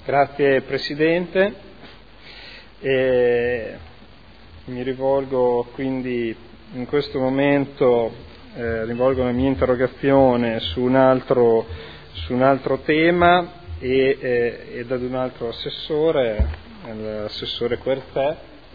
Grazie Presidente. Mi rivolgo quindi in questo momento, rivolgo la mia interrogazione su un altro tema ed ad un altro assessore, l'assessore Quertè.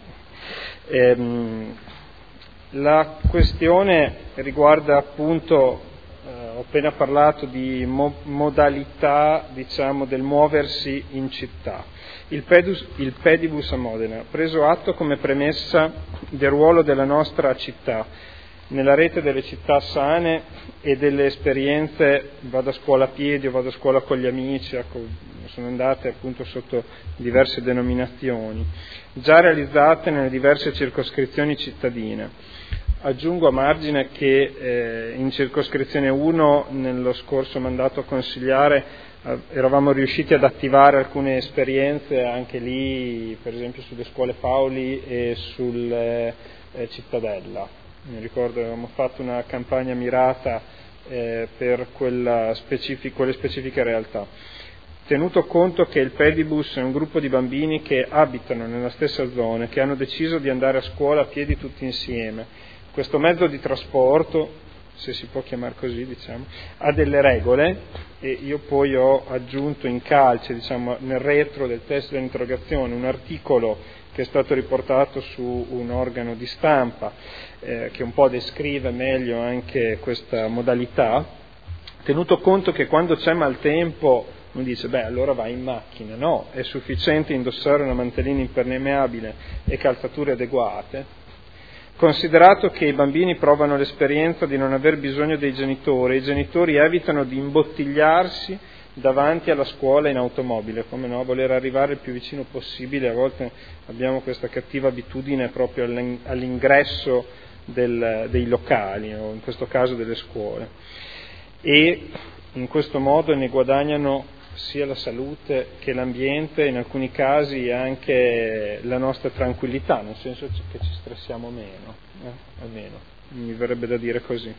La questione riguarda appunto, ho appena parlato di modalità, diciamo, del muoversi in città. Il pedibus a Modena, preso atto come premessa del ruolo della nostra città nella rete delle città sane e delle esperienze, vado a scuola a piedi o vado a scuola con gli amici, ecco, sono andate appunto sotto diverse denominazioni, già realizzate nelle diverse circoscrizioni cittadine. Aggiungo a margine che in circoscrizione 1 nello scorso mandato consigliare eravamo riusciti ad attivare alcune esperienze anche lì, per esempio sulle scuole Paoli e sul Cittadella. Mi ricordo che avevamo fatto una campagna mirata per quelle specifiche realtà. Tenuto conto che il pedibus è un gruppo di bambini che abitano nella stessa zona, che hanno deciso di andare a scuola a piedi tutti insieme, questo mezzo di trasporto, se si può chiamare così, diciamo, ha delle regole e io poi ho aggiunto in calce, diciamo, nel retro del testo dell'interrogazione un articolo che è stato riportato su un organo di stampa che un po' descrive meglio anche questa modalità, tenuto conto che quando c'è maltempo uno dice, allora vai in macchina, no, è sufficiente indossare una mantellina impermeabile e calzature adeguate. Considerato che i bambini provano l'esperienza di non aver bisogno dei genitori, i genitori evitano di imbottigliarsi davanti alla scuola in automobile, come no, voler arrivare il più vicino possibile, a volte abbiamo questa cattiva abitudine proprio all'ingresso dei locali, o in questo caso delle scuole, e in questo modo ne guadagnano sia la salute che l'ambiente, in alcuni casi anche la nostra tranquillità, nel senso che ci stressiamo meno, almeno mi verrebbe da dire così.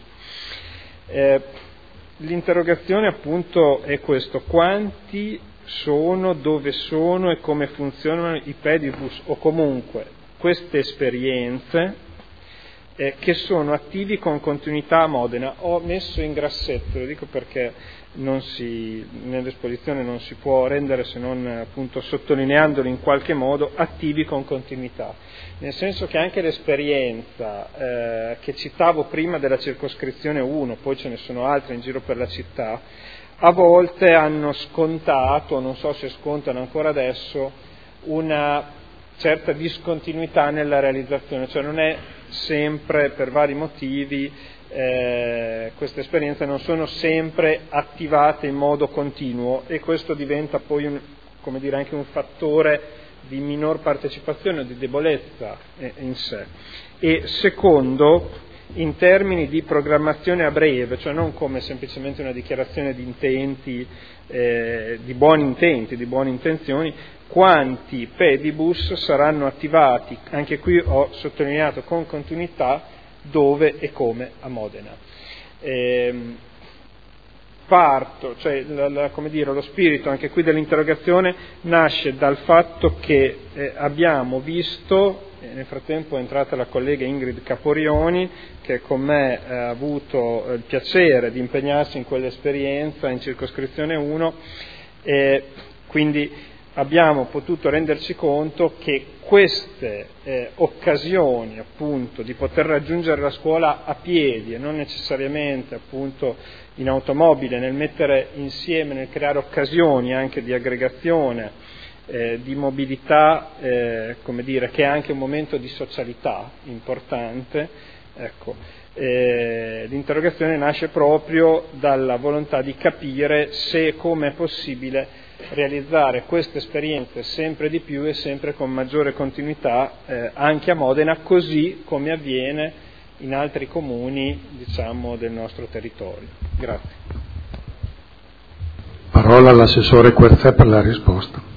L'interrogazione appunto è questo: quanti sono, dove sono e come funzionano i pedibus o comunque queste esperienze che sono attivi con continuità a Modena. Ho messo in grassetto, lo dico perché nell'esposizione non si può rendere se non appunto sottolineandolo in qualche modo, attivi con continuità, nel senso che anche l'esperienza che citavo prima della circoscrizione 1, poi ce ne sono altre in giro per la città, a volte hanno scontato, non so se scontano ancora adesso, una certa discontinuità nella realizzazione, cioè non è sempre, per vari motivi, queste esperienze non sono sempre attivate in modo continuo e questo diventa poi anche un fattore di minor partecipazione o di debolezza in sé. E secondo, in termini di programmazione a breve, cioè non come semplicemente una dichiarazione di intenti, di buoni intenti, di buone intenzioni, quanti pedibus saranno attivati, anche qui ho sottolineato con continuità, dove e come a Modena. Lo spirito anche qui dell'interrogazione nasce dal fatto che abbiamo visto, nel frattempo è entrata la collega Ingrid Caporioni, che con me ha avuto il piacere di impegnarsi in quell'esperienza in circoscrizione 1, quindi abbiamo potuto renderci conto che queste occasioni appunto di poter raggiungere la scuola a piedi e non necessariamente appunto in automobile, nel mettere insieme, nel creare occasioni anche di aggregazione, di mobilità, che è anche un momento di socialità importante, ecco. L'interrogazione nasce proprio dalla volontà di capire se e come è possibile realizzare queste esperienze sempre di più e sempre con maggiore continuità anche a Modena, così come avviene in altri comuni, diciamo, del nostro territorio. Grazie. Parola all'assessore Quertè per la risposta.